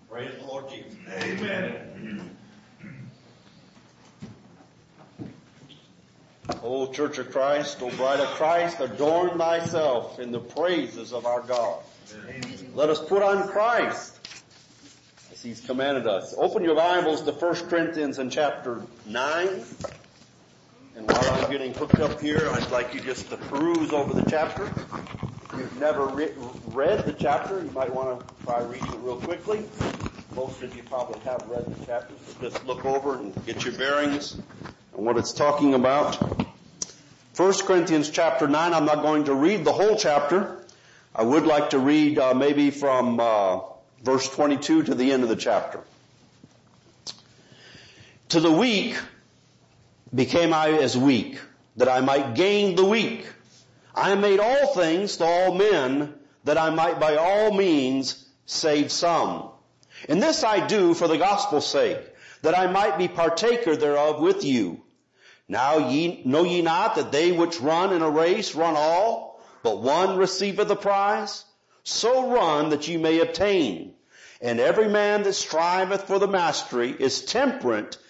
Praise the Lord Jesus. Amen. O Church of Christ, O Bride of Christ, adorn thyself in the praises of our God. Amen. Let us put on Christ as He's commanded us. Open your Bibles to 1 Corinthians in chapter 9. And while I'm getting hooked up here, I'd like you just to peruse over the chapter. If you've never read the chapter, you might want to try reading it real quickly. Most of you probably have read the chapter, so just look over and get your bearings on what it's talking about. 1 Corinthians chapter 9, I'm not going to read the whole chapter. I would like to read maybe from verse 22 to the end of the chapter. To the weak became I as weak, that I might gain the weak. I made all things to all men, that I might by all means save some. And this I do for the gospel's sake, that I might be partaker thereof with you. Now know ye not that they which run in a race run all, but one receiveth the prize? So run that ye may obtain. And every man that striveth for the mastery is temperate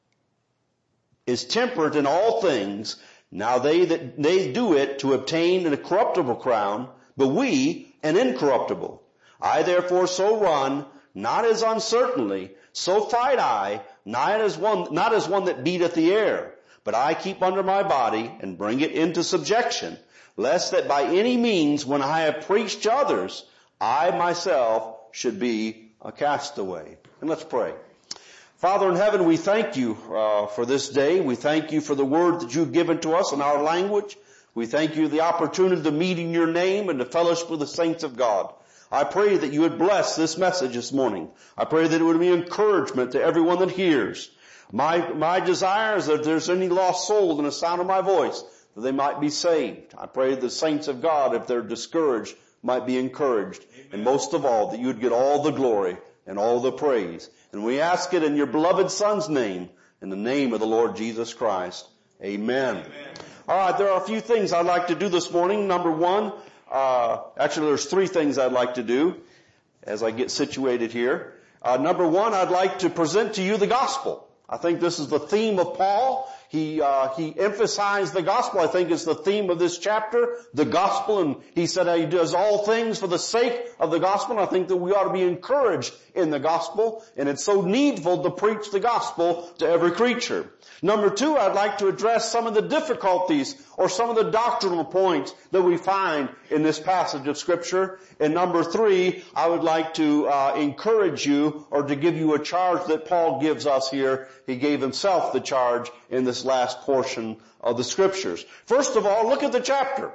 in all things. Now they do it to obtain an corruptible crown, but we an incorruptible. I therefore so run, not as uncertainly, so fight I, not as one that beateth the air, but I keep under my body and bring it into subjection, lest that by any means when I have preached to others, I myself should be a castaway. And let's pray. Father in heaven, we thank you for this day. We thank you for the word that you've given to us in our language. We thank you for the opportunity to meet in your name and to fellowship with the saints of God. I pray that you would bless this message this morning. I pray that it would be encouragement to everyone that hears. My desire is that if there's any lost soul in the sound of my voice, that they might be saved. I pray the saints of God, if they're discouraged, might be encouraged. Amen. And most of all, that you would get all the glory and all the praise. And we ask it in your beloved Son's name, in the name of the Lord Jesus Christ. Amen. Amen. All right, there are a few things I'd like to do this morning. Number one, actually there's three things I'd like to do as I get situated here. Number one, I'd like to present to you the gospel. I think this is the theme of Paul. He emphasized the gospel. I think it's the theme of this chapter, the gospel, and he said he does all things for the sake of the gospel. And I think that we ought to be encouraged in the gospel, and it's so needful to preach the gospel to every creature. Number two, I'd like to address some of the difficulties or some of the doctrinal points that we find in this passage of Scripture. And number three, I would like to encourage you or to give you a charge that Paul gives us here. He gave himself the charge in this last portion of the Scriptures. First of all, look at the chapter.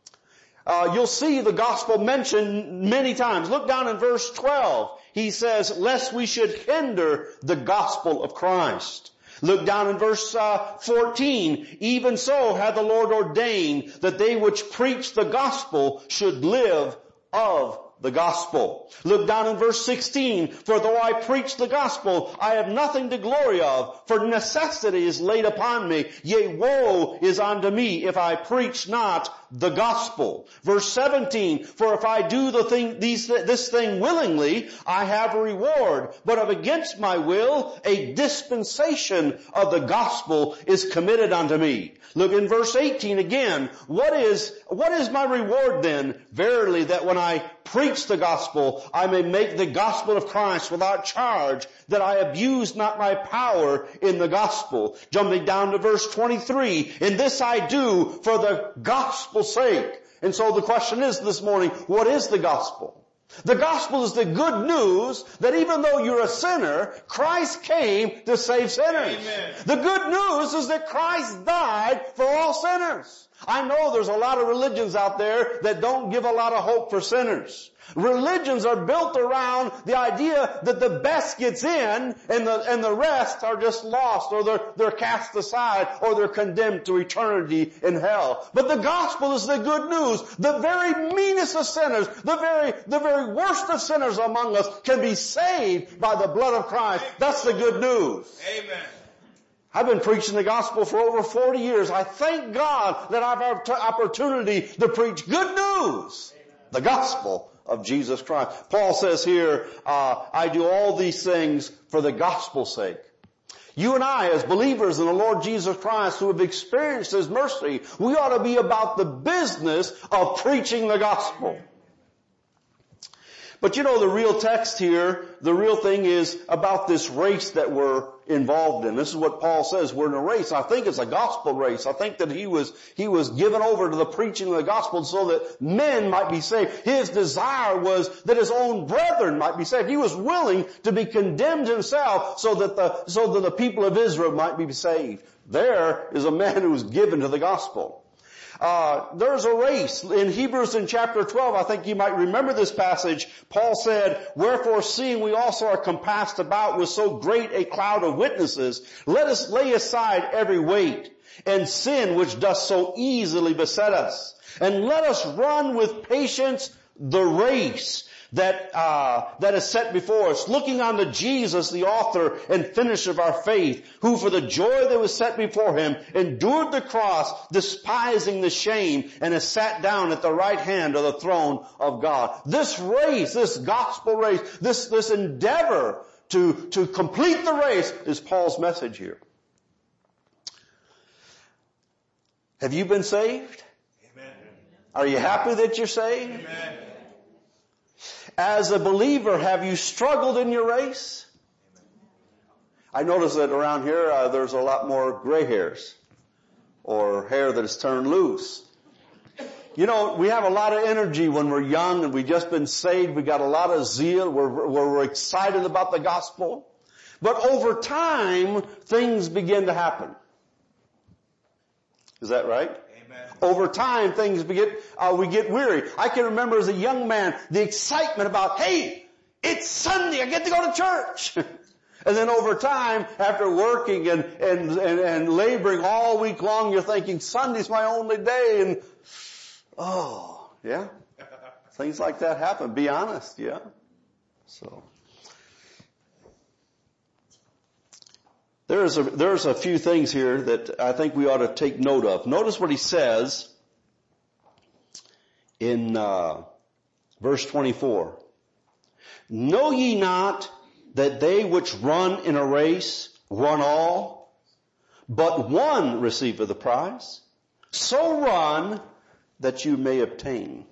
You'll see the gospel mentioned many times. Look down in verse 12. He says, lest we should hinder the gospel of Christ. Look down in verse 14. Even so hath the Lord ordained that they which preach the gospel should live of the gospel. Look down in verse 16. For though I preach the gospel, I have nothing to glory of, for necessity is laid upon me. Yea, woe is unto me if I preach not the gospel. Verse 17. For if I do this thing willingly, I have a reward. But if against my will, a dispensation of the gospel is committed unto me. Look in verse 18 again. What is my reward then? Verily that when I preach the gospel, I may make the gospel of Christ without charge, that I abuse not my power in the gospel. Jumping down to verse 23. And this I do for the gospel's sake. And so the question is this morning, what is the gospel? The gospel is the good news that even though you're a sinner, Christ came to save sinners. Amen. The good news is that Christ died for all sinners. I know there's a lot of religions out there that don't give a lot of hope for sinners. Religions are built around the idea that the best gets in and the rest are just lost, or they're cast aside, or they're condemned to eternity in hell. But the gospel is the good news. The very meanest of sinners, the very worst of sinners among us can be saved by the blood of Christ. That's the good news. Amen. I've been preaching the gospel for over 40 years. I thank God that I've had opportunity to preach good news, the gospel of Jesus Christ. Paul says here, I do all these things for the gospel's sake. You and I, as believers in the Lord Jesus Christ who have experienced His mercy, we ought to be about the business of preaching the gospel. But you know, the real text here, the real thing is about this race that we're involved in. This is what Paul says, we're in a race. I think it's a gospel race. I think that he was given over to the preaching of the gospel so that men might be saved. His desire was that his own brethren might be saved. He was willing to be condemned himself so that the people of Israel might be saved. There is a man who was given to the gospel. There's a race. In Hebrews in chapter 12, I think you might remember this passage. Paul said, wherefore seeing we also are compassed about with so great a cloud of witnesses, let us lay aside every weight and sin which doth so easily beset us. And let us run with patience the race that is set before us, looking unto Jesus, the author and finisher of our faith, who for the joy that was set before Him endured the cross, despising the shame, and has sat down at the right hand of the throne of God. This race, this gospel race, this endeavor to complete the race is Paul's message here. Have you been saved? Amen. Are you happy that you're saved? Amen. As a believer, have you struggled in your race? I notice that around here there's a lot more gray hairs or hair that is turned loose. You know, we have a lot of energy when we're young and we've just been saved. We got a lot of zeal. We're excited about the gospel. But over time, things begin to happen. Is that right? Over time, things we get weary. I can remember as a young man, the excitement about, hey, it's Sunday, I get to go to church. And then over time, after working and laboring all week long, you're thinking, Sunday's my only day. And, oh, yeah. Things like that happen. Be honest, yeah. So. There's a few things here that I think we ought to take note of. Notice what he says in verse 24. Know ye not that they which run in a race run all, but one receiveth the prize? So run that you may obtain.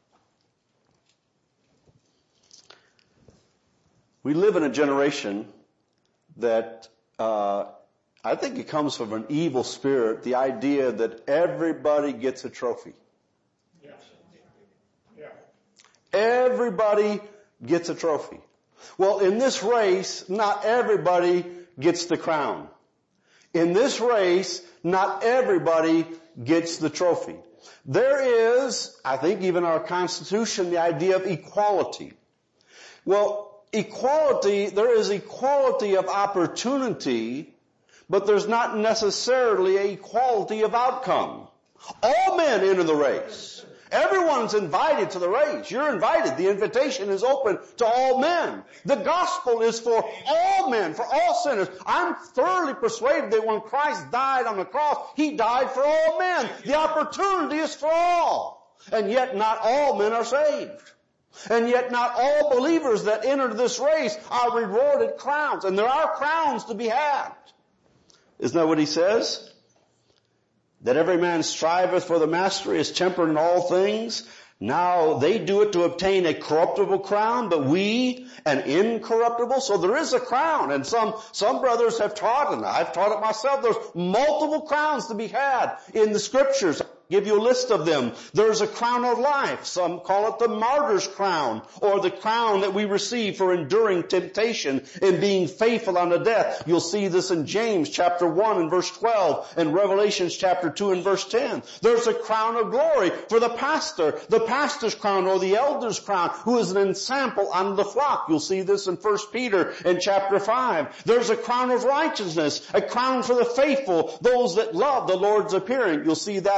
We live in a generation that I think it comes from an evil spirit, the idea that everybody gets a trophy. Yes. Yeah. Everybody gets a trophy. Well, in this race, not everybody gets the crown. In this race, not everybody gets the trophy. There is, I think even our Constitution, the idea of equality. Well, there is equality of opportunity, but there's not necessarily an equality of outcome. All men enter the race. Everyone's invited to the race. You're invited. The invitation is open to all men. The gospel is for all men, for all sinners. I'm thoroughly persuaded that when Christ died on the cross, He died for all men. The opportunity is for all. And yet not all men are saved. And yet not all believers that enter this race are rewarded crowns. And there are crowns to be had. Isn't that what he says? That every man striveth for the mastery, is temperate in all things. Now they do it to obtain a corruptible crown, but we an incorruptible. So there is a crown. And some brothers have taught, and I've taught it myself, there's multiple crowns to be had in the scriptures. Give you a list of them. There's a crown of life. Some call it the martyr's crown, or the crown that we receive for enduring temptation and being faithful unto death. You'll see this in James chapter 1 and verse 12 and Revelations chapter 2 and verse 10. There's a crown of glory for the pastor's crown or the elder's crown, who is an ensample unto the flock. You'll see this in 1 Peter in chapter 5. There's a crown of righteousness, a crown for the faithful, those that love the Lord's appearing. You'll see that in 2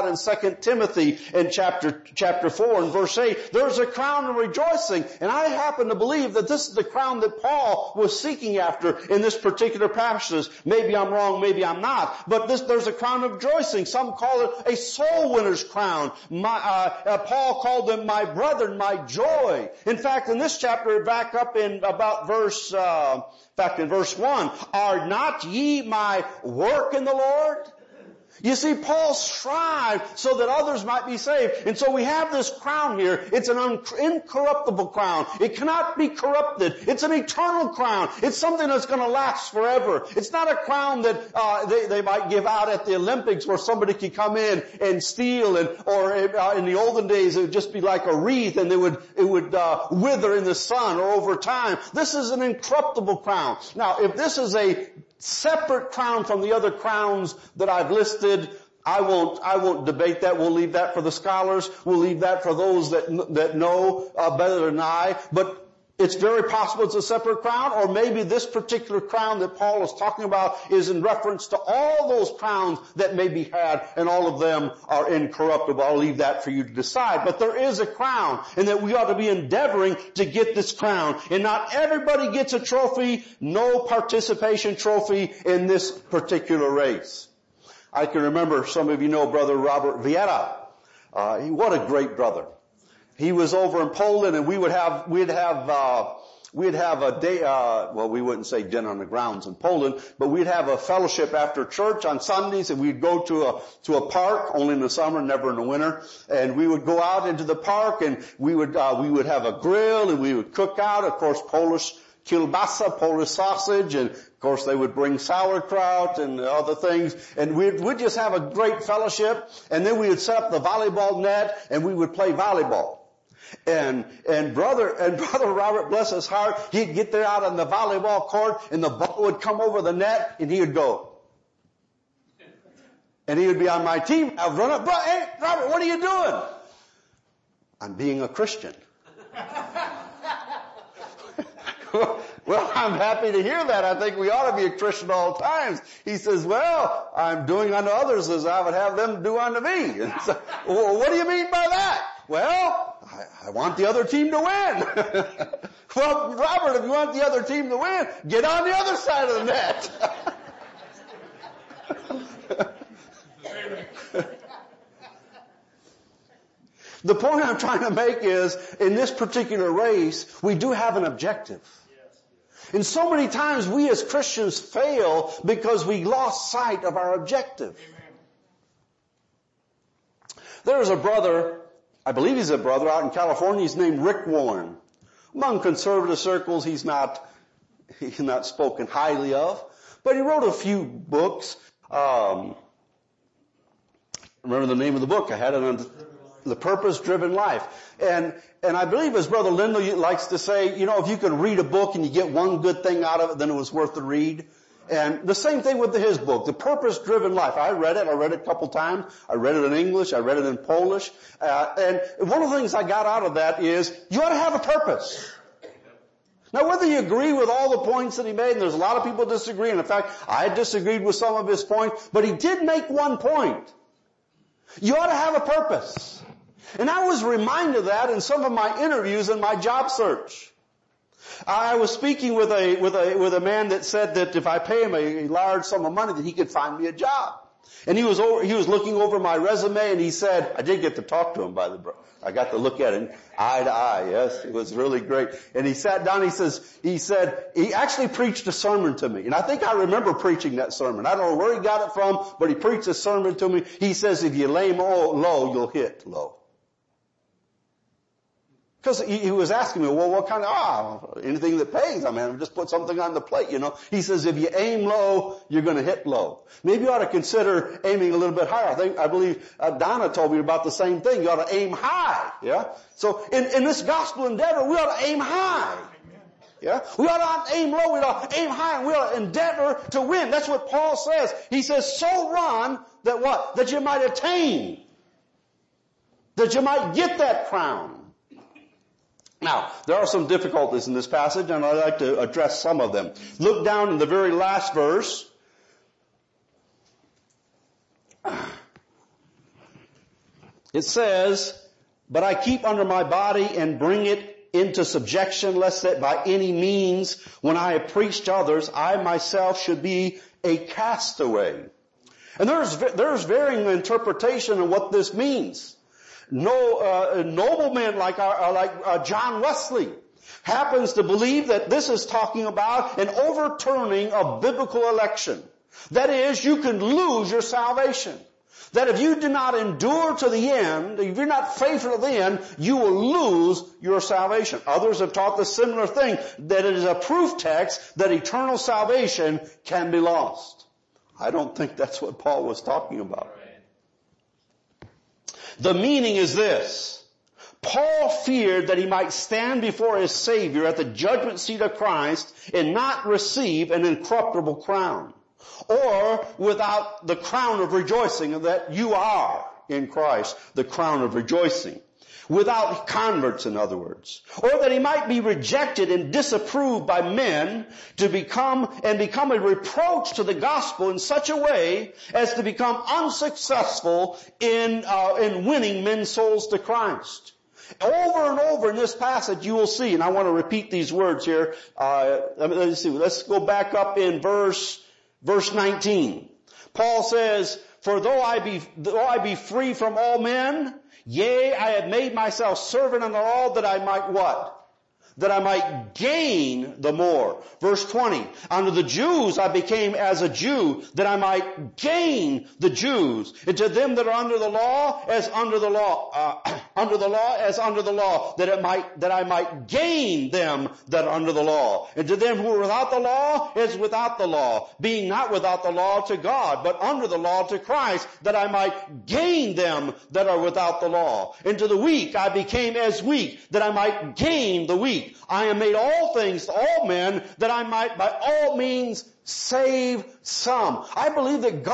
2 Timothy in chapter 4 and verse 8, there's a crown of rejoicing. And I happen to believe that this is the crown that Paul was seeking after in this particular passage. Maybe I'm wrong, maybe I'm not. But there's a crown of rejoicing. Some call it a soul winner's crown. Paul called them my brethren, my joy. In fact, in this chapter, back up in about in verse 1, are not ye my work in the Lord? You see, Paul strived so that others might be saved. And so we have this crown here. It's an incorruptible crown. It cannot be corrupted. It's an eternal crown. It's something that's going to last forever. It's not a crown that they might give out at the Olympics where somebody could come in and steal, or in the olden days it would just be like a wreath and it would wither in the sun or over time. This is an incorruptible crown. Now, if this is a separate crown from the other crowns that I've listed, I won't debate that. We'll leave that for the scholars. We'll leave that for those that know better than I. But it's very possible it's a separate crown, or maybe this particular crown that Paul is talking about is in reference to all those crowns that may be had, and all of them are incorruptible. I'll leave that for you to decide. But there is a crown, and that we ought to be endeavoring to get this crown. And not everybody gets a trophy, no participation trophy in this particular race. I can remember, some of you know Brother Robert Vieira. What a great brother. He was over in Poland, and we'd have a day, we wouldn't say dinner on the grounds in Poland, but we'd have a fellowship after church on Sundays, and we'd go to a park, only in the summer, never in the winter, and we would go out into the park, and we would have a grill, and we would cook out, of course, Polish kielbasa, Polish sausage, and of course they would bring sauerkraut and other things, and we'd just have a great fellowship, and then we would set up the volleyball net, and we would play volleyball. And brother Robert, bless his heart, he'd get there out on the volleyball court, and the ball would come over the net, and he would go. And he would be on my team. I'd run up, hey, Robert, what are you doing? I'm being a Christian. Well, I'm happy to hear that. I think we ought to be a Christian all times. He says, well, I'm doing unto others as I would have them do unto me. And so, well, what do you mean by that? Well, I want the other team to win. Well, Robert, if you want the other team to win, get on the other side of the net. The point I'm trying to make is, in this particular race, we do have an objective. And so many times we as Christians fail because we lost sight of our objective. There's a brother, I believe he's a brother out in California, he's named Rick Warren. Among conservative circles, he's not spoken highly of, but he wrote a few books. Remember the name of the book? I had it on The Purpose-Driven Life. And I believe, as Brother Lindley likes to say, if you can read a book and you get one good thing out of it, then it was worth the read. And the same thing with his book, The Purpose-Driven Life. I read it a couple times. I read it in English. I read it in Polish. And one of the things I got out of that is, you ought to have a purpose. Now, whether you agree with all the points that he made, and there's a lot of people disagree, and in fact, I disagreed with some of his points, but he did make one point. You ought to have a purpose. And I was reminded of that in some of my interviews in my job search. I was speaking with a man that said that if I pay him a large sum of money, that he could find me a job. And he was looking over my resume, and he said, I did get to talk to him, by the way. I got to look at him eye to eye. Yes, it was really great. And he sat down. He said he actually preached a sermon to me, and I think I remember preaching that sermon. I don't know where he got it from, but he preached a sermon to me. He says, if you aim low, you'll hit low. Because he was asking me, well, what kind of, anything that pays. Just put something on the plate, He says, if you aim low, you're going to hit low. Maybe you ought to consider aiming a little bit higher. I believe Donna told me about the same thing. You ought to aim high, yeah? So in this gospel endeavor, we ought to aim high. Yeah? We ought not aim low, we ought to aim high, and we ought to endeavor to win. That's what Paul says. He says, so run that what? That you might attain. That you might get that crown. Now, there are some difficulties in this passage, and I'd like to address some of them. Look down in the very last verse. It says, but I keep under my body and bring it into subjection, lest that by any means, when I have preached to others, I myself should be a castaway. And there's varying interpretation of what this means. Noblemen like John Wesley happens to believe that this is talking about an overturning of biblical election. That is, you can lose your salvation. That if you do not endure to the end, if you're not faithful to the end, you will lose your salvation. Others have taught the similar thing, that it is a proof text that eternal salvation can be lost. I don't think that's what Paul was talking about. The meaning is this. Paul feared that he might stand before his Savior at the judgment seat of Christ and not receive an incorruptible crown, or without the crown of rejoicing that you are in Christ, the crown of rejoicing. Without converts, in other words. Or that he might be rejected and disapproved by men to become a reproach to the gospel in such a way as to become unsuccessful in winning men's souls to Christ. Over and over in this passage you will see, and I want to repeat these words here. Let's go back up in verse 19. Paul says, for though I be free from all men, yea, I have made myself servant unto all, that I might what? That I might gain the more. Verse 20, unto the Jews I became as a Jew, that I might gain the Jews. And to them that are under the law, as under the law, under the law as under the law, that I might gain them that are under the law. And to them who are without the law, as without the law, being not without the law to God, but under the law to Christ, that I might gain them that are without the law. And to the weak I became as weak, that I might gain the weak. I am made all things to all men, that I might by all means save some. I believe that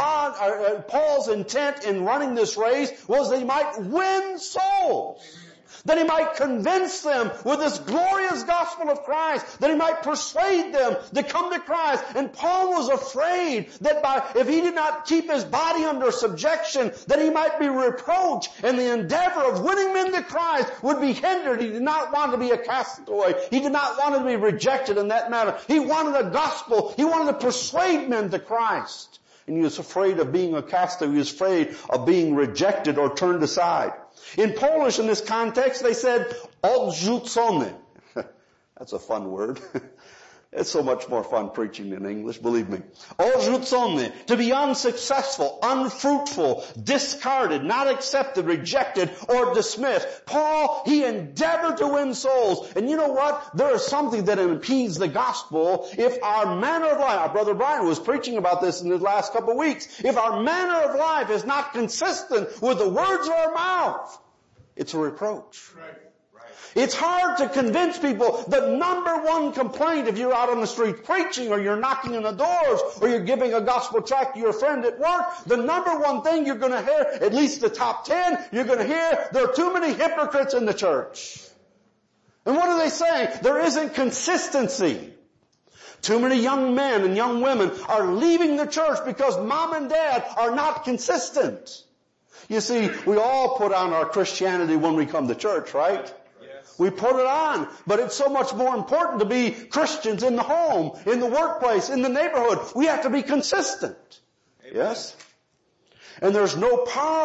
Paul's intent in running this race was that he might win souls. That he might convince them with this glorious gospel of Christ. That he might persuade them to come to Christ. And Paul was afraid that if he did not keep his body under subjection, that he might be reproached, and the endeavor of winning men to Christ would be hindered. He did not want to be a castaway. He did not want to be rejected in that manner. He wanted a gospel. He wanted to persuade men to Christ. And he was afraid of being a castaway. He was afraid of being rejected or turned aside. In Polish, in this context, they said, odrzucony. That's a fun word. It's so much more fun preaching in English, believe me. Odrzucony, to be unsuccessful, unfruitful, discarded, not accepted, rejected, or dismissed. Paul, he endeavored to win souls. And you know what? There is something that impedes the gospel if our manner of life, our brother Brian was preaching about this in the last couple of weeks, if our manner of life is not consistent with the words of our mouth, it's a reproach. Right. It's hard to convince people. The number one complaint if you're out on the street preaching, or you're knocking on the doors, or you're giving a gospel tract to your friend at work, the number one thing you're going to hear, at least the top 10, you're going to hear, there are too many hypocrites in the church. And what are they saying? There isn't consistency. Too many young men and young women are leaving the church because mom and dad are not consistent. You see, we all put on our Christianity when we come to church, right? We put it on, but it's so much more important to be Christians in the home, in the workplace, in the neighborhood. We have to be consistent. Amen. Yes? And there's no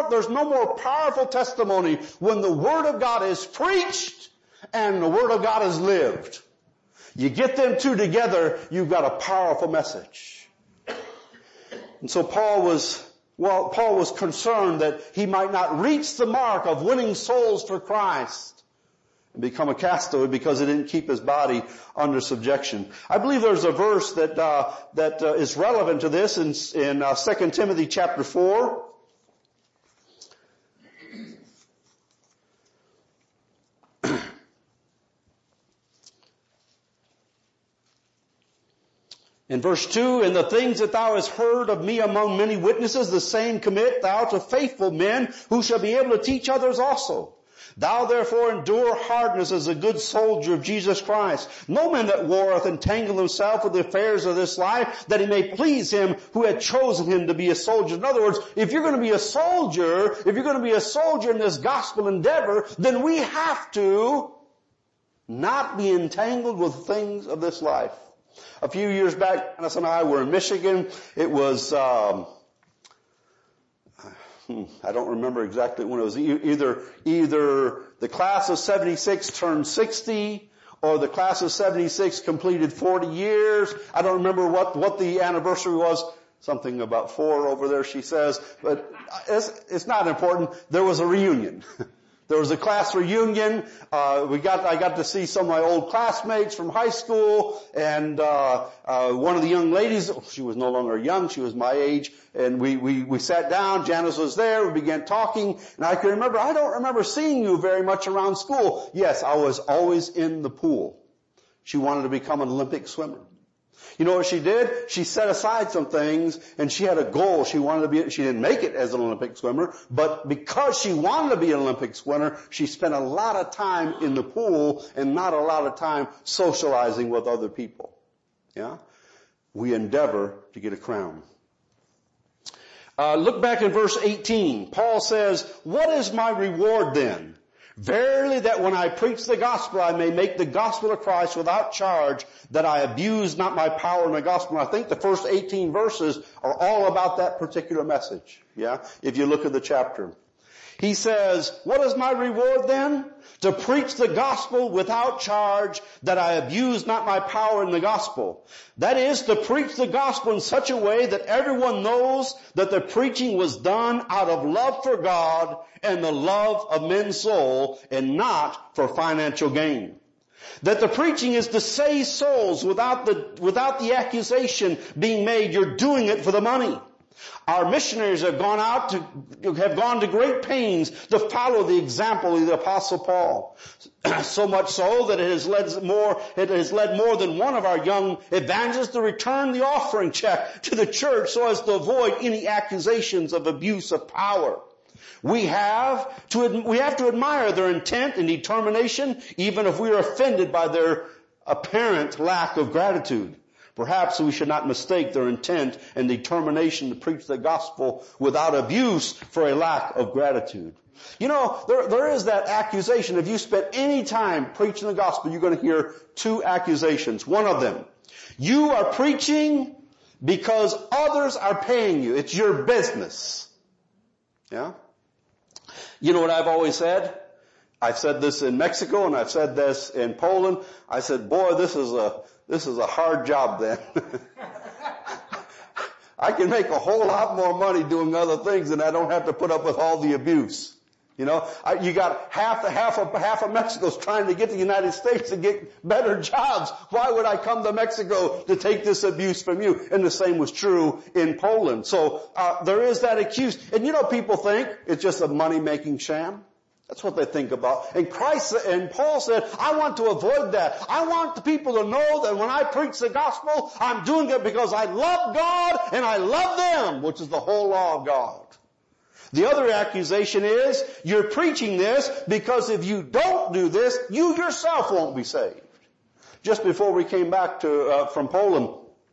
more powerful testimony when the Word of God is preached and the Word of God is lived. You get them two together, you've got a powerful message. And so Paul was concerned that he might not reach the mark of winning souls for Christ and become a castaway because he didn't keep his body under subjection. I believe there's a verse that is relevant to this in 2 Timothy chapter 4. In verse 2, and the things that thou hast heard of me among many witnesses, the same commit thou to faithful men who shall be able to teach others also. Thou therefore endure hardness as a good soldier of Jesus Christ. No man that warreth entangle himself with the affairs of this life, that he may please him who had chosen him to be a soldier. In other words, if you're going to be a soldier, in this gospel endeavor, then we have to not be entangled with things of this life. A few years back, Dennis and I were in Michigan. It was, I don't remember exactly when it was. Either the class of 76 turned 60, or the class of 76 completed 40 years. I don't remember what the anniversary was. Something about 4 over there, she says. But it's not important. There was a reunion. There was a class reunion. I got to see some of my old classmates from high school, and one of the young ladies, she was no longer young, she was my age, and we sat down. Janice was there. We began talking, and I don't remember seeing you very much around school. Yes, I was always in the pool. She wanted to become an Olympic swimmer. You know what she did? She set aside some things, and she had a goal. She didn't make it as an Olympic swimmer, but because she wanted to be an Olympic swimmer, she spent a lot of time in the pool and not a lot of time socializing with other people. Yeah? We endeavor to get a crown. Look back in verse 18. Paul says, "What is my reward then? Verily that when I preach the gospel, I may make the gospel of Christ without charge, that I abuse not my power in the gospel." And I think the first 18 verses are all about that particular message. Yeah? If you look at the chapter. He says, "What is my reward then? To preach the gospel without charge, that I abuse not my power in the gospel." That is, to preach the gospel in such a way that everyone knows that the preaching was done out of love for God and the love of men's soul, and not for financial gain. That the preaching is to save souls without the accusation being made, you're doing it for the money. Our missionaries have gone to great pains to follow the example of the Apostle Paul. So much so that it has led more than one of our young evangelists to return the offering check to the church so as to avoid any accusations of abuse of power. We have to admire their intent and determination, even if we are offended by their apparent lack of gratitude. Perhaps we should not mistake their intent and determination to preach the gospel without abuse for a lack of gratitude. You know, there is that accusation. If you spend any time preaching the gospel, you're going to hear 2 accusations. One of them, you are preaching because others are paying you. It's your business. Yeah? You know what I've always said? I've said this in Mexico, and I've said this in Poland. I said, boy, this is a hard job then. I can make a whole lot more money doing other things, and I don't have to put up with all the abuse. You know, you got half of Mexico's trying to get to the United States to get better jobs. Why would I come to Mexico to take this abuse from you? And the same was true in Poland. So there is that accuse. And you know, people think it's just a money-making sham. That's what they think about. And Paul said, I want to avoid that. I want the people to know that when I preach the gospel, I'm doing it because I love God and I love them, which is the whole law of God. The other accusation is, you're preaching this because if you don't do this, you yourself won't be saved. Just before we came back from Poland,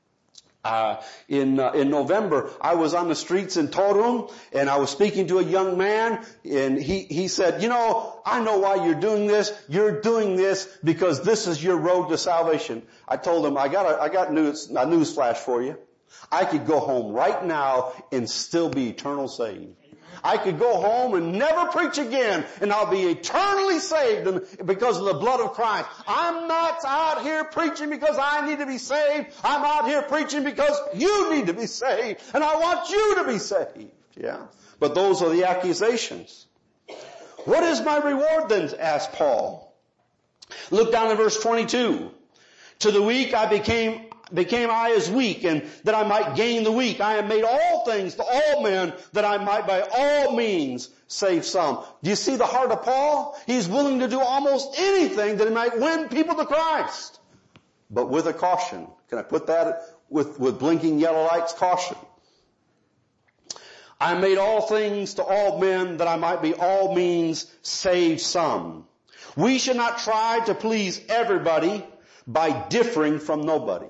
in November, I was on the streets in Torun, and I was speaking to a young man, and he said, you know, I know why you're doing this. You're doing this because this is your road to salvation. I told him, I got a news flash for you. I could go home right now and still be eternal saved. I could go home and never preach again, and I'll be eternally saved because of the blood of Christ. I'm not out here preaching because I need to be saved. I'm out here preaching because you need to be saved, and I want you to be saved. Yeah. But those are the accusations. What is my reward then? Asked Paul. Look down at verse 22. To the weak I became I as weak, and that I might gain the weak. I have made all things to all men, that I might by all means save some. Do you see the heart of Paul? He's willing to do almost anything that he might win people to Christ. But with a caution. Can I put that with blinking yellow lights? Caution. I made all things to all men that I might be all means save some. We should not try to please everybody by differing from nobody.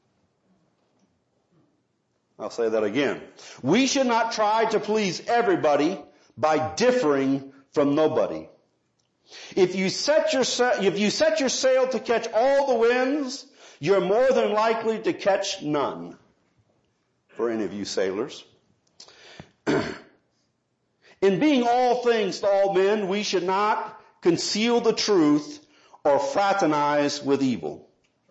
I'll say that again. We should not try to please everybody by differing from nobody. If you set your sail to catch all the winds, you're more than likely to catch none. For any of you sailors. In being all things to all men, we should not conceal the truth or fraternize with evil.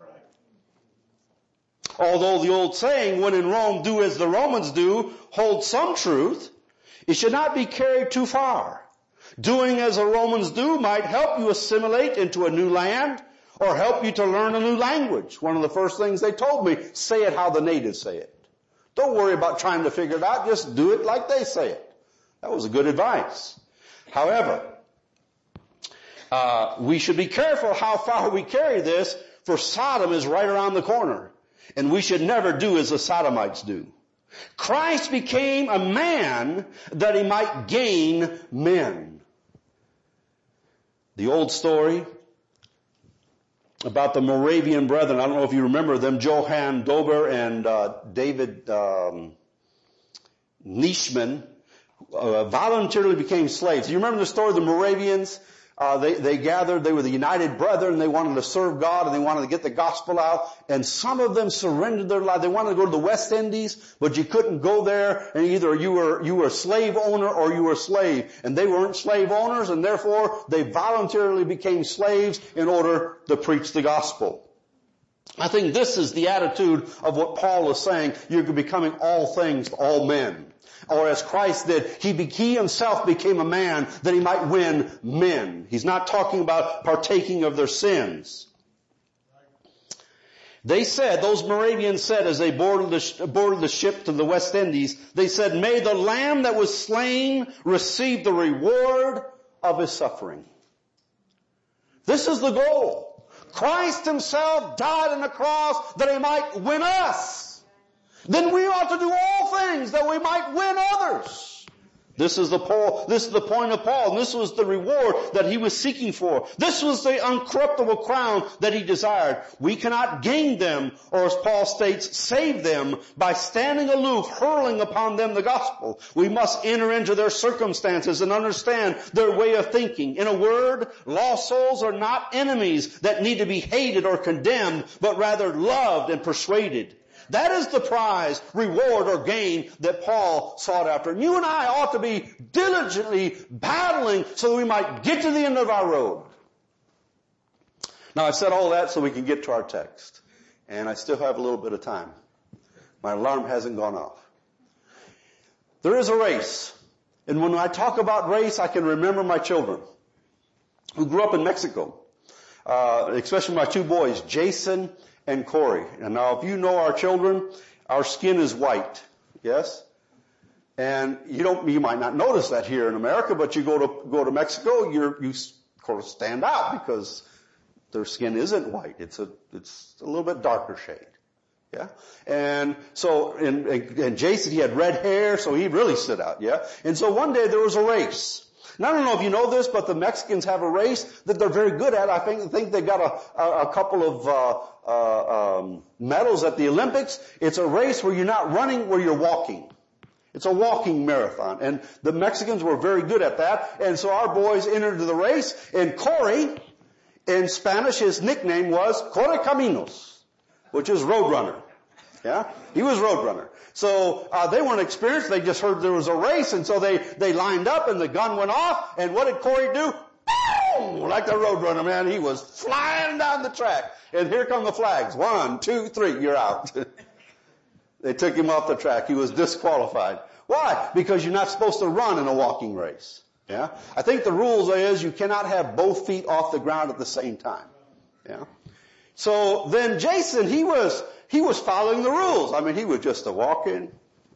Although the old saying, when in Rome, do as the Romans do, holds some truth, it should not be carried too far. Doing as the Romans do might help you assimilate into a new land or help you to learn a new language. One of the first things they told me, say it how the natives say it. Don't worry about trying to figure it out, just do it like they say it. That was a good advice. However, we should be careful how far we carry this, for Sodom is right around the corner. And we should never do as the Sodomites do. Christ became a man that he might gain men. The old story about the Moravian brethren, I don't know if you remember them, Johann Dober and David Nishman, voluntarily became slaves. You remember the story of the Moravians? They gathered, they were the United Brethren, they wanted to serve God and they wanted to get the gospel out, and some of them surrendered their life. They wanted to go to the West Indies, but you couldn't go there, and either you were a slave owner or you were a slave. And they weren't slave owners, and therefore they voluntarily became slaves in order to preach the gospel. I think this is the attitude of what Paul is saying. You're becoming all things to all men. Or as Christ did, he himself became a man that he might win men. He's not talking about partaking of their sins. They said, those Moravians said as they boarded the ship to the West Indies, they said, may the lamb that was slain receive the reward of his suffering. This is the goal. Christ himself died on the cross that he might win us. Then we ought to do all things that we might win others. This is the point of Paul, and this was the reward that he was seeking for. This was the uncorruptible crown that he desired. We cannot gain them, or as Paul states, save them by standing aloof, hurling upon them the gospel. We must enter into their circumstances and understand their way of thinking. In a word, lost souls are not enemies that need to be hated or condemned, but rather loved and persuaded. That is the prize, reward, or gain that Paul sought after. And you and I ought to be diligently battling so that we might get to the end of our road. Now, I've said all that so we can get to our text. And I still have a little bit of time. My alarm hasn't gone off. There is a race. And when I talk about race, I can remember my children who grew up in Mexico. Especially my two boys, Jason and Corey. And now if you know our children, our skin is white. Yes? And you might not notice that here in America, but you go to Mexico, you of course stand out because their skin isn't white. It's a little bit darker shade. Yeah? And so, and Jason, he had red hair, so he really stood out. Yeah? And so one day there was a race. Now, I don't know if you know this, but the Mexicans have a race that they're very good at. I think they got a couple of medals at the Olympics. It's a race where you're not running, where you're walking. It's a walking marathon. And the Mexicans were very good at that. And so our boys entered the race. And Corey, in Spanish, his nickname was Corre Caminos, which is Roadrunner. Yeah? He was Roadrunner. So they weren't experienced. They just heard there was a race, and so they lined up, and the gun went off. And what did Corey do? Boom! Like the Roadrunner, man. He was flying down the track. And here come the flags. 1, 2, 3, you're out. They took him off the track. He was disqualified. Why? Because you're not supposed to run in a walking race. Yeah? I think the rules is you cannot have both feet off the ground at the same time. Yeah? So then Jason, he was following the rules. I mean, he was just a walking.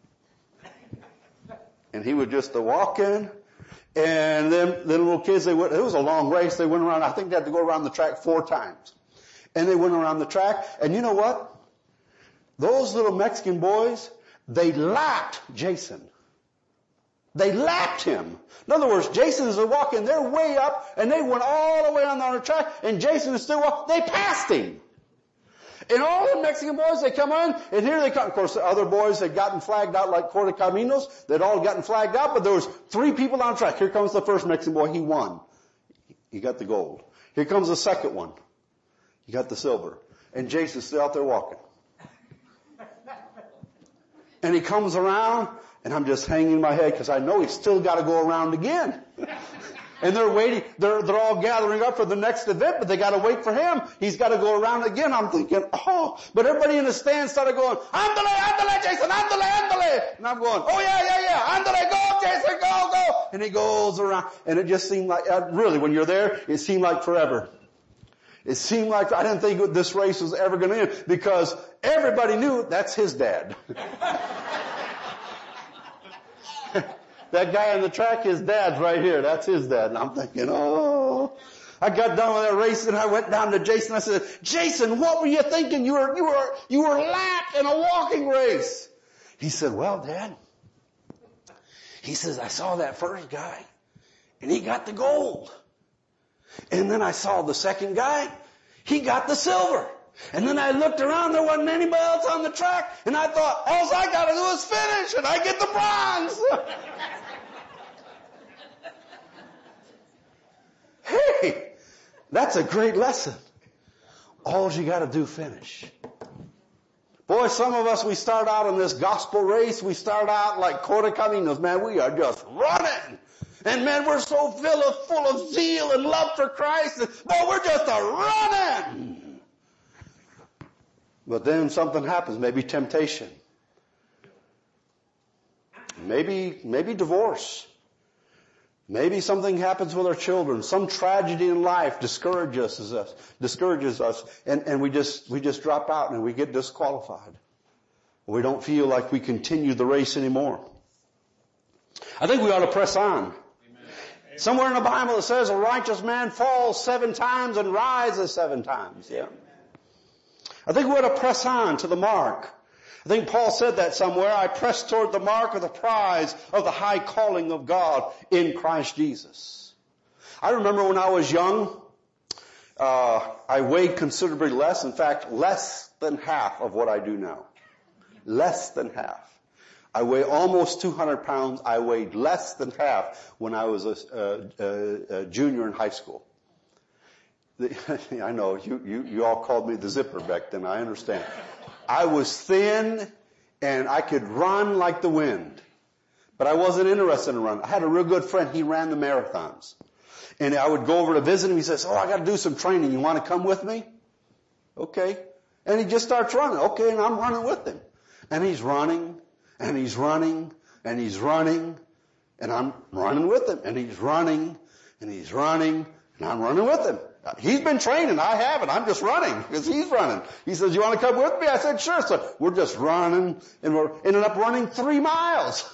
And he was just a walking. And then the little kids, it was a long race. They went around, I think they had to go around the track 4 times. And they went around the track. And you know what? Those little Mexican boys, they lapped Jason. They lapped him. In other words, Jason is walking, they're way up, and they went all the way on the track, and Jason is still walking. They passed him. And all the Mexican boys, they come in, and here they come. Of course, the other boys had gotten flagged out like Correcaminos. They'd all gotten flagged out, but there was 3 people on track. Here comes the first Mexican boy. He won. He got the gold. Here comes the second one. He got the silver. And Jason's still out there walking. And he comes around, and I'm just hanging my head because I know he's still got to go around again. And they're waiting, they're all gathering up for the next event, but they got to wait for him. He's got to go around again. I'm thinking, oh, but everybody in the stand started going, andale, Jason, andale. And I'm going, oh yeah, andale, go, Jason, go. And he goes around, and it just seemed like, really, when you're there, it seemed like forever. It seemed like, I didn't think this race was ever going to end, because everybody knew that's his dad. That guy on the track, his dad's right here. That's his dad. And I'm thinking, oh. I got done with that race and I went down to Jason. I said, Jason, what were you thinking? You were lapped in a walking race. He said, well, Dad. He says, I saw that first guy and he got the gold. And then I saw the second guy. He got the silver. And then I looked around, there wasn't anybody else on the track, and I thought, all I gotta do is finish, and I get the bronze. Hey, that's a great lesson. All you gotta do, finish. Boy, some of us, we start out in this gospel race, we start out like Correcaminos, man, we are just running. And man, we're so full of zeal and love for Christ, boy, we're just running. But then something happens, maybe temptation. Maybe divorce. Maybe something happens with our children. Some tragedy in life discourages us, and we just drop out and we get disqualified. We don't feel like we continue the race anymore. I think we ought to press on. Amen. Somewhere in the Bible it says a righteous man falls 7 times and rises 7 times. Yeah. I think we ought to press on to the mark. I think Paul said that somewhere. I press toward the mark of the prize of the high calling of God in Christ Jesus. I remember when I was young, I weighed considerably less. In fact, less than half of what I do now. Less than half. I weigh almost 200 pounds. I weighed less than half when I was a junior in high school. I know, you all called me the zipper back then, I understand. I was thin and I could run like the wind. But I wasn't interested in running. I had a real good friend, he ran the marathons. And I would go over to visit him, he says, I gotta do some training, you wanna come with me? Okay. And he just starts running. Okay, and I'm running with him. And he's running, and he's running, and he's running, and I'm running with him. And he's running, and he's running, and I'm running with him. He's been training. I haven't. I'm just running because he's running. He says, you want to come with me? I said, sure. So we're just running, and we're ended up running 3 miles.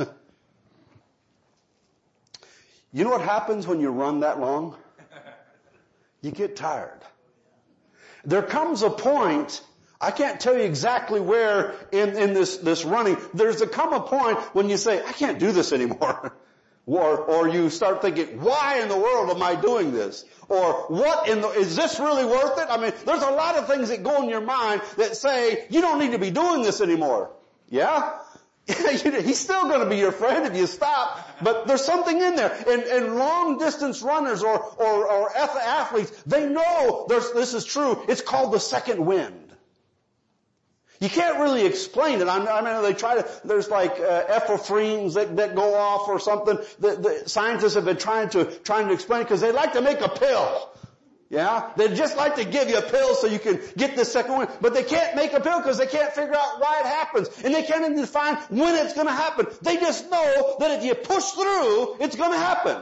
You know what happens when you run that long? You get tired. There comes a point, I can't tell you exactly where in this running, there's come a point when you say, I can't do this anymore. Or you start thinking, why in the world am I doing this? Or is this really worth it? I mean, there's a lot of things that go in your mind that say, you don't need to be doing this anymore. Yeah? He's still going to be your friend if you stop, but there's something in there. And long distance runners or athletes, they know this is true. It's called the second wind. You can't really explain it. I mean, they try to, there's like, epinephrines that go off or something. The scientists have been trying to explain it because they like to make a pill. Yeah? They just like to give you a pill so you can get this second wind. But they can't make a pill because they can't figure out why it happens. And they can't even define when it's going to happen. They just know that if you push through, it's going to happen.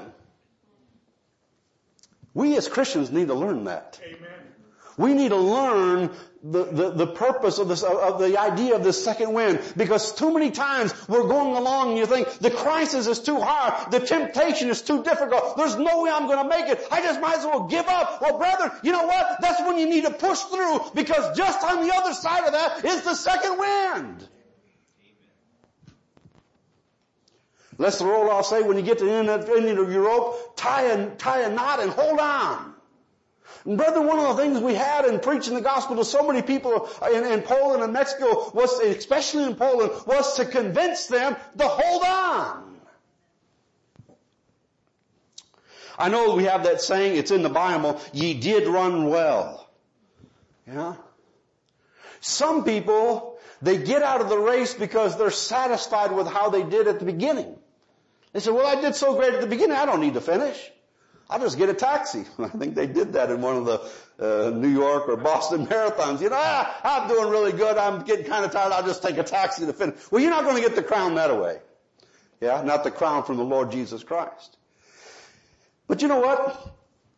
We as Christians need to learn that. Amen. We need to learn the purpose of this, of the idea of the second wind, because too many times we're going along and you think the crisis is too hard, the temptation is too difficult, there's no way I'm going to make it, I just might as well give up. Well, brethren, you know what? That's when you need to push through, because just on the other side of that is the second wind. Lest the Lord, I'll say, when you get to the end of your rope, tie a knot and hold on. And brother, one of the things we had in preaching the gospel to so many people in Poland and Mexico was, especially in Poland, was to convince them to hold on. I know we have that saying, it's in the Bible, ye did run well. Yeah? Some people, they get out of the race because they're satisfied with how they did at the beginning. They say, well, I did so great at the beginning, I don't need to finish. I'll just get a taxi. I think they did that in one of the New York or Boston marathons. You know, I'm doing really good, I'm getting kind of tired, I'll just take a taxi to finish. Well, you're not going to get the crown that way. Yeah, not the crown from the Lord Jesus Christ. But you know what?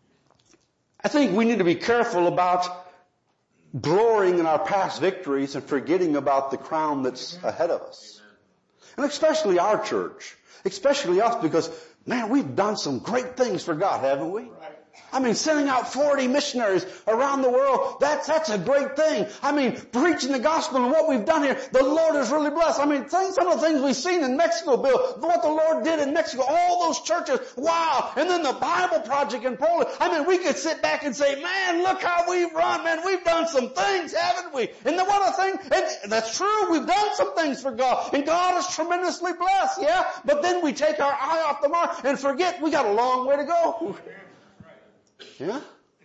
I think we need to be careful about glorying in our past victories and forgetting about the crown that's ahead of us. And especially our church. Especially us, because, man, we've done some great things for God, haven't we? I mean, sending out 40 missionaries around the world, that's a great thing. I mean, preaching the gospel and what we've done here, the Lord is really blessed. I mean, some of the things we've seen in Mexico, Bill, what the Lord did in Mexico, all those churches, wow. And then the Bible Project in Poland. I mean, we could sit back and say, man, look how we've run, man, we've done some things, haven't we? And then what a thing, and that's true, we've done some things for God, and God is tremendously blessed, yeah? But then we take our eye off the mark and forget we got a long way to go. Yeah?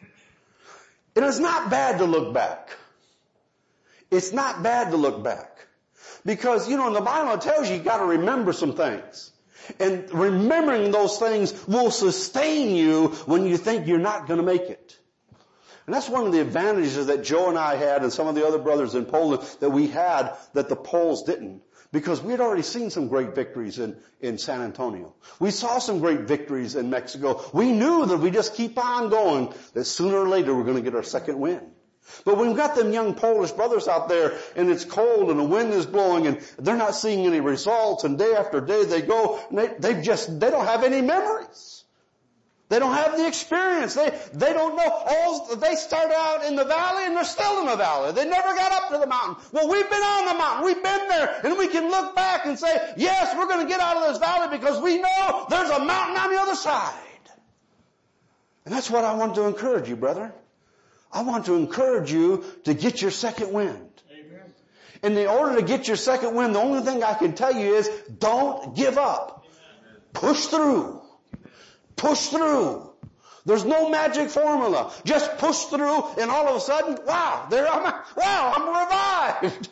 It is not bad to look back. It's not bad to look back. Because, you know, in the Bible it tells you got to remember some things. And remembering those things will sustain you when you think you're not going to make it. And that's one of the advantages that Joe and I had and some of the other brothers in Poland that we had that the Poles didn't. Because we had already seen some great victories in San Antonio. We saw some great victories in Mexico. We knew that if we just keep on going, that sooner or later we're going to get our second win. But when we've got them young Polish brothers out there and it's cold and the wind is blowing and they're not seeing any results and day after day they go, and they don't have any memories. They don't have the experience. They don't know. They start out in the valley and they're still in the valley. They never got up to the mountain. Well, we've been on the mountain. We've been there. And we can look back and say, yes, we're going to get out of this valley because we know there's a mountain on the other side. And that's what I want to encourage you, brother. I want to encourage you to get your second wind. Amen. And in order to get your second wind, the only thing I can tell you is don't give up. Amen. Push through. Push through. There's no magic formula. Just push through and all of a sudden, wow, I'm revived.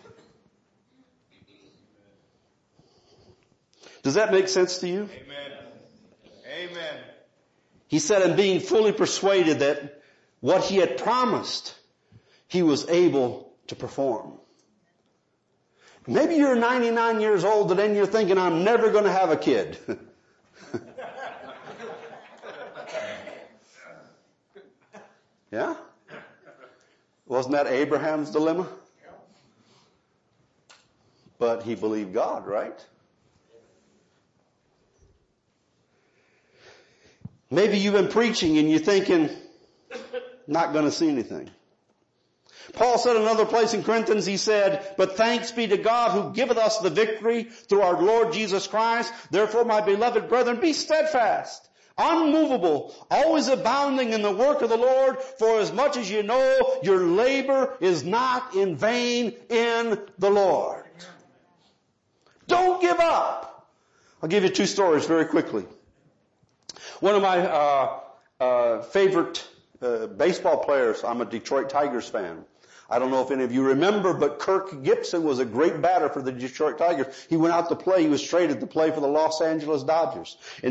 Does that make sense to you? Amen. Amen. He said, and being fully persuaded that what he had promised, he was able to perform. Maybe you're 99 years old and then you're thinking, I'm never going to have a kid. Yeah? Wasn't that Abraham's dilemma? But he believed God, right? Maybe you've been preaching and you're thinking, not going to see anything. Paul said in another place in Corinthians, he said, but thanks be to God who giveth us the victory through our Lord Jesus Christ. Therefore, my beloved brethren, be steadfast, unmovable, always abounding in the work of the Lord, for as much as you know your labor is not in vain in the Lord. Don't give up. I'll give you two stories very quickly. One of my favorite baseball players, I'm a Detroit Tigers fan. I don't know if any of you remember, but Kirk Gibson was a great batter for the Detroit Tigers. He went out to play. He was traded to play for the Los Angeles Dodgers. In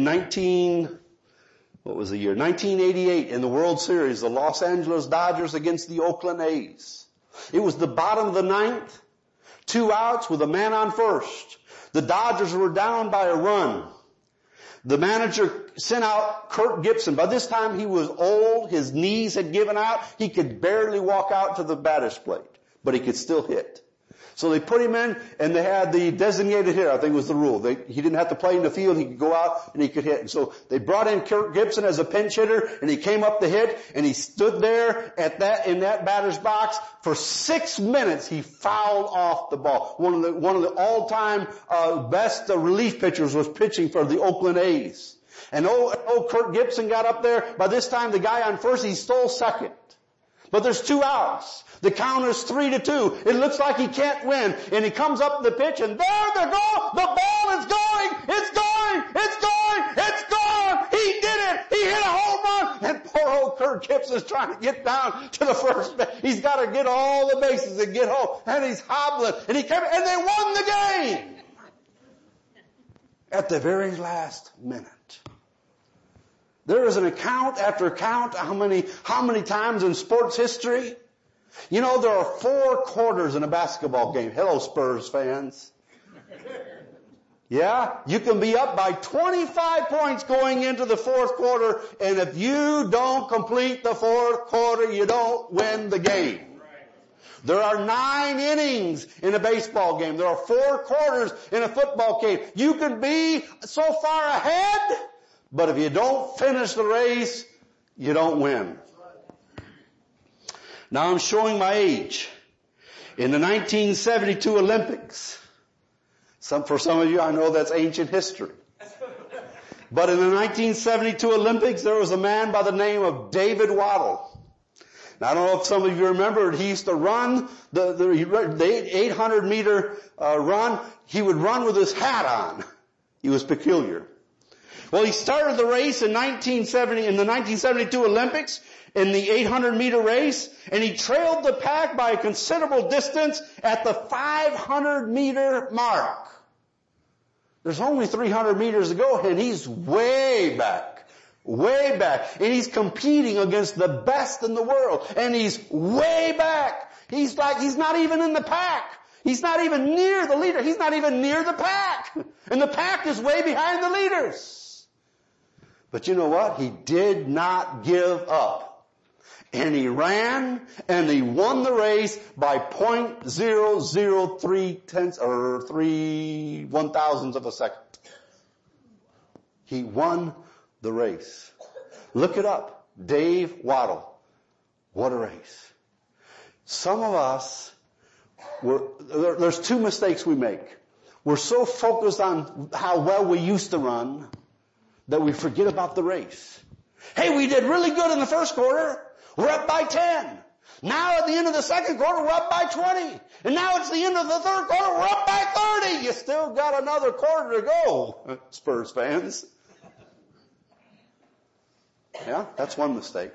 1988 in the World Series, the Los Angeles Dodgers against the Oakland A's. It was the bottom of the ninth, 2 outs with a man on first. The Dodgers were down by a run. The manager sent out Kirk Gibson. By this time he was old, his knees had given out, he could barely walk out to the batter's plate, but he could still hit. So they put him in, and they had the designated hitter, I think was the rule. He didn't have to play in the field, he could go out and he could hit. And so they brought in Kirk Gibson as a pinch hitter, and he came up to hit, and he stood there in that batter's box. For 6 minutes, he fouled off the ball. One of the all-time best relief pitchers was pitching for the Oakland A's. And old Kirk Gibson got up there. By this time, the guy on first, he stole second. But there's 2 outs. The count is 3-2. It looks like he can't win. And he comes up the pitch, and there they go. The ball is going. It's going. It's going. It's gone. He did it. He hit a home run. And poor old Kirk Gibson's trying to get down to the first base. He's got to get all the bases and get home. And he's hobbling. And they won the game. At the very last minute. There is an account after account how many times in sports history. You know, there are 4 quarters in a basketball game. Hello, Spurs fans. Yeah? You can be up by 25 points going into the 4th quarter, and if you don't complete the 4th quarter, you don't win the game. There are 9 innings in a baseball game. There are 4 quarters in a football game. You can be so far ahead, but if you don't finish the race, you don't win. Now I'm showing my age. In the 1972 Olympics, for some of you, I know that's ancient history. But in the 1972 Olympics, there was a man by the name of David Waddle. Now I don't know if some of you remember, he used to run the 800-meter run. He would run with his hat on. He was peculiar. Well, he started the race in the 1972 Olympics in the 800-meter race, and he trailed the pack by a considerable distance at the 500-meter mark. There's only 300 meters to go, and he's way back. And he's competing against the best in the world, and he's way back. He's not even in the pack. He's not even near the leader. He's not even near the pack. And the pack is way behind the leaders. But you know what? He did not give up. And he ran, and he won the race by 0.003 or 3 1,000ths of a second. He won the race. Look it up. Dave Waddle. What a race. Some of us, there's 2 mistakes we make. We're so focused on how well we used to run that we forget about the race. Hey, we did really good in the 1st quarter. We're up by 10. Now at the end of the 2nd quarter, we're up by 20. And now it's the end of the 3rd quarter, we're up by 30. You still got another quarter to go, Spurs fans. Yeah, that's one mistake.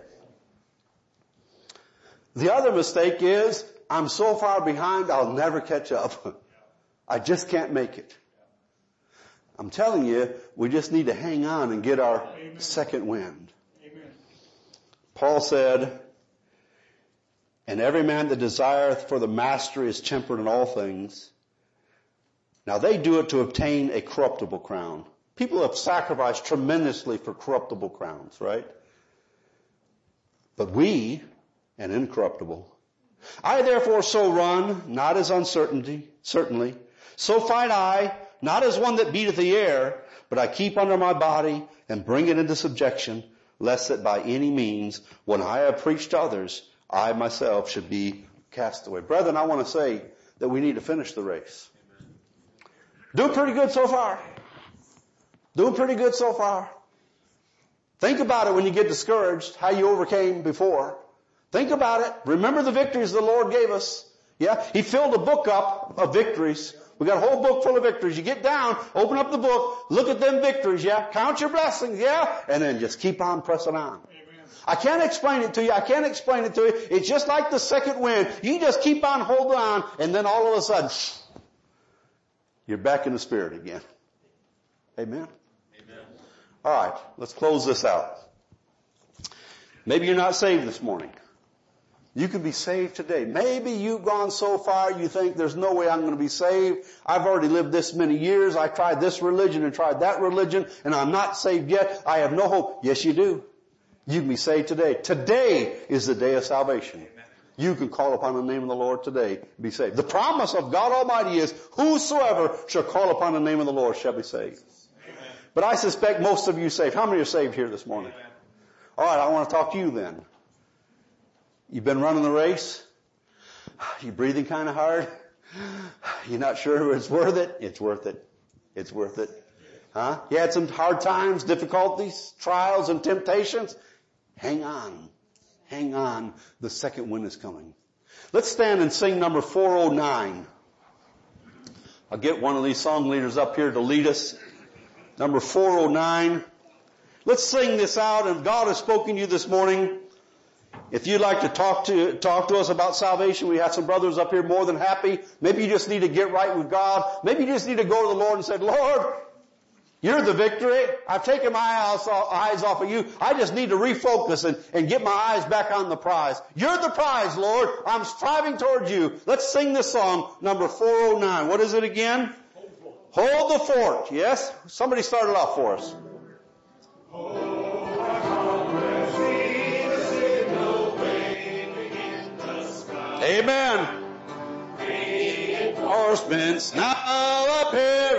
The other mistake is, I'm so far behind, I'll never catch up. I just can't make it. I'm telling you, we just need to hang on and get our second wind. Amen. Paul said, and every man that desireth for the mastery is temperate in all things. Now they do it to obtain a corruptible crown. People have sacrificed tremendously for corruptible crowns, right? But we, an incorruptible. I therefore so run, not as certainly. So fight I, not as one that beateth the air, but I keep under my body and bring it into subjection, lest that by any means, when I have preached to others, I myself should be cast away. Brethren, I want to say that we need to finish the race. Doing pretty good so far. Doing pretty good so far. Think about it when you get discouraged, how you overcame before. Think about it. Remember the victories the Lord gave us. Yeah, He filled a book up of victories. We got a whole book full of victories. You get down, open up the book, look at them victories, yeah? Count your blessings, yeah? And then just keep on pressing on. Amen. I can't explain it to you. It's just like the second wind. You just keep on holding on, and then all of a sudden, you're back in the Spirit again. Amen? Amen. All right, let's close this out. Maybe you're not saved this morning. You can be saved today. Maybe you've gone so far you think there's no way I'm going to be saved. I've already lived this many years. I tried this religion and tried that religion and I'm not saved yet. I have no hope. Yes, you do. You can be saved today. Today is the day of salvation. You can call upon the name of the Lord today and be saved. The promise of God Almighty is, whosoever shall call upon the name of the Lord shall be saved. Amen. But I suspect most of you saved. How many are saved here this morning? Amen. All right, I want to talk to you then. You've been running the race? You breathing kind of hard? You're not sure it's worth it? It's worth it. It's worth it. Huh? You had some hard times, difficulties, trials, and temptations? Hang on. Hang on. The second wind is coming. Let's stand and sing number 409. I'll get one of these song leaders up here to lead us. Number 409. Let's sing this out, and God has spoken to you this morning. If you'd like to talk to us about salvation, we have some brothers up here more than happy. Maybe you just need to get right with God. Maybe you just need to go to the Lord and say, Lord, you're the victory. I've taken my eyes off of you. I just need to refocus and get my eyes back on the prize. You're the prize, Lord. I'm striving towards you. Let's sing this song, number 409. What is it again? Hold the fort. Yes? Somebody start it off for us. Amen. Reinforcements now appear.